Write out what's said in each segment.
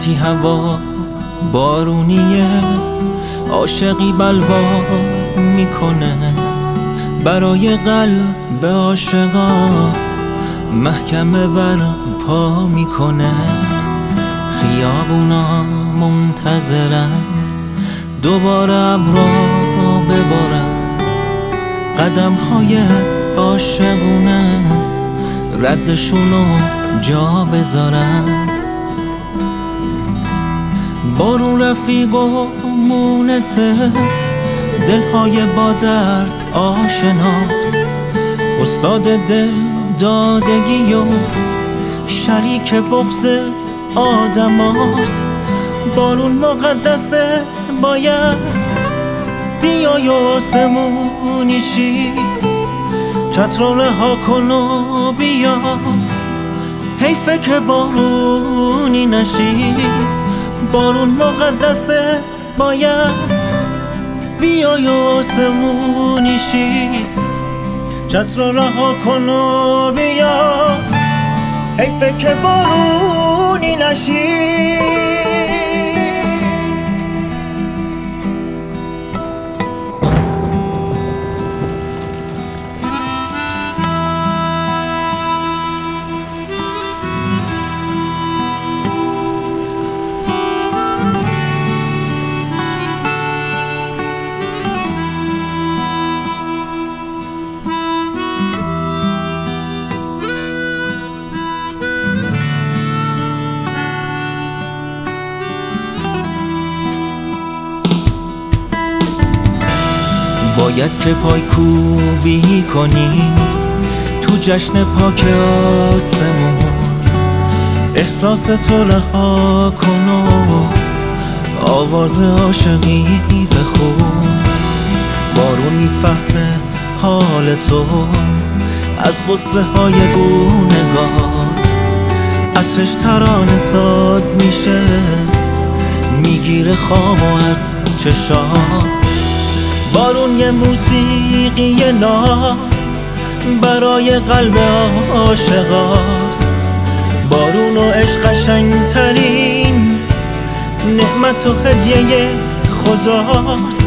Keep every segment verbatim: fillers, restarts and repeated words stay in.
وقتی هوا بارونیه عاشقی بلوا میکنه، برای قلب عاشقا محکمه بر پا میکنه. خیابونا منتظرن دوباره ابرا ببارن، قدم های عاشقونه ردشونو جا بذارن. بارون رفیق و مونسه، دلهای با درد آشناست، استاد دل دادگی و شریک بغض آدم هاست. بارون مقدسه باید بیای و آسمونی شی، چتر رها کن و بیا، حیفه که بارونی نشی. بارون مقدسه باید بیای و آسمونی شی، چتر رها کن و بیا، حیفه که بارونی نشی. باید که پای کوبی کنی تو جشن پاک آسمون، احساس تو رها کن و آواز عاشقی بخون. بارون میفهمه حال تو از غصه های گونگات، عطرش ترانه ساز میشه میگیره خواب و از چشات. بارون یه موسیقی ناب برای قلب عاشقاست، بارون و عشق قشنگترین نعمت و هدیه خداست.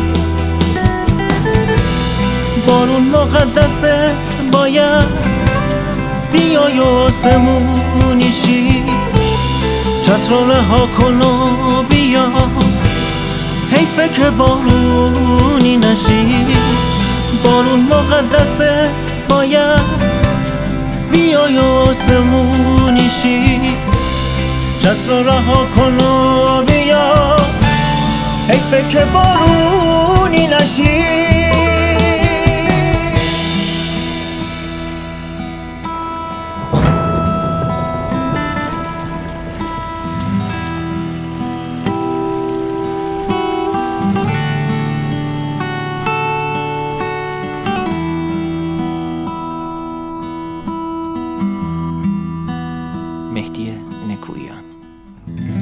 بارون مقدسه باید بیای و آسمونی شی، چتر رها کن و بیا، حیفه که بارونی نشی. بارون مقدسه باید بیای و آسمونی شی، چتر رها کن و بیا، حیفه که بارونی نشی. مهدی نکویان.